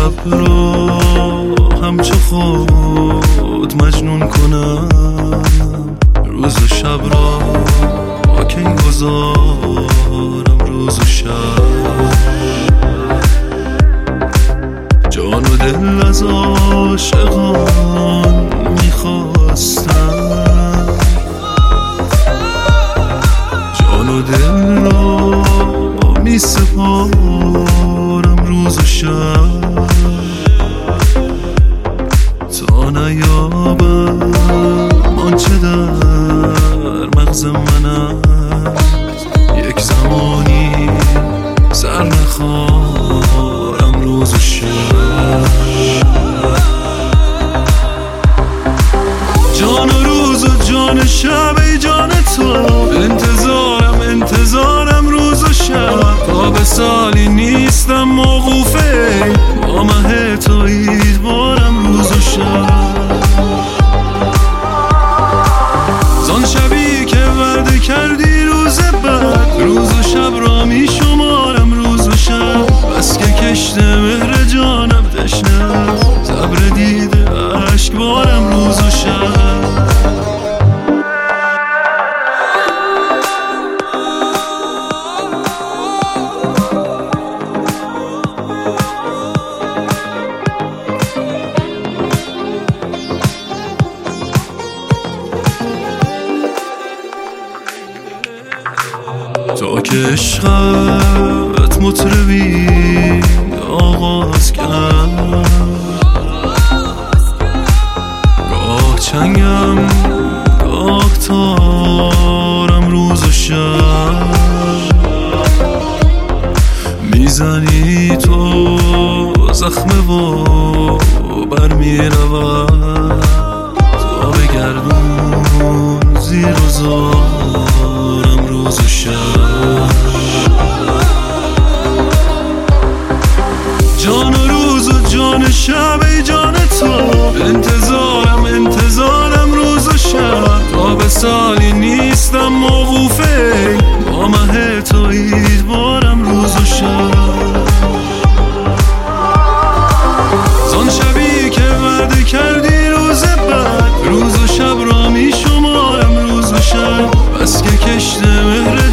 شب را همچو خود مجنون کنم، روز و شب را با کی گذارم، روز و شب جان و دل از عاشقان میخواستم، جان و دل را میسپارم روز و شب تا نیابم آنچه در مغز من است، یک زمانی سر نخوارم روز و شب. جان و روز و جان شب ای جان تو، انتظارم روز و شب، تا به سالی نیستم موقوفه، با مه تو ایدوارم روز و شب. زان شبی که وعده کردی روز بعد، روز و شب را می شمارم روز و شب، بس که کشته مهر جانم تشنه، صبر دیده عشق بارم روز و شب. تا که عشقت مطربی آغاز کرد، گاه چنگم گاه تارم روز و شب، میزنی تو زخم و برمیرود تا به گردون زیر و زارم روز و شب. جان و روز و جان شب ای جان تو، انتظارم روز و شب، تا به سالی نیستم موقوفه، با مه تو ایدوارم روز و شب. زان شبی که وعده کردی روز بعد، روز و شب را می شمارم روز و شب، بس که کشته مهر